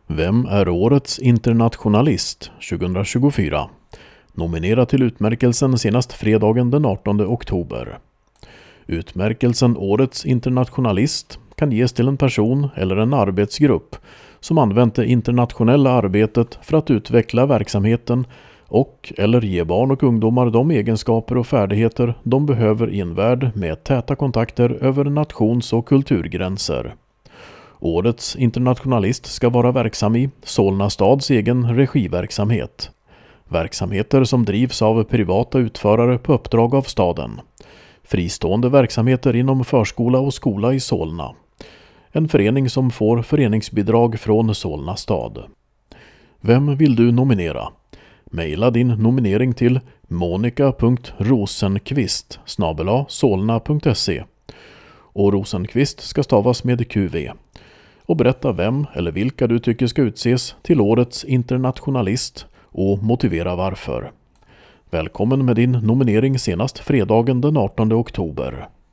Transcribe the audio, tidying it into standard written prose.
Vem är årets internationalist 2024? Nominera till utmärkelsen senast fredagen den 18 oktober. Utmärkelsen Årets internationalist kan ges till en person eller en arbetsgrupp som använt det internationella arbetet för att utveckla verksamheten och eller ge barn och ungdomar de egenskaper och färdigheter de behöver i en värld med täta kontakter över nations- och kulturgränser. Årets internationalist ska vara verksam i Solna stads egen regiverksamhet. Verksamheter som drivs av privata utförare på uppdrag av staden. Fristående verksamheter inom förskola och skola i Solna. En förening som får föreningsbidrag från Solna stad. Vem vill du nominera? Maila din nominering till monica.rosenqvist@solna.se. Och Rosenqvist ska stavas med QV. Och berätta vem eller vilka du tycker ska utses till årets internationalist och motivera varför. Välkommen med din nominering senast fredagen den 18 oktober.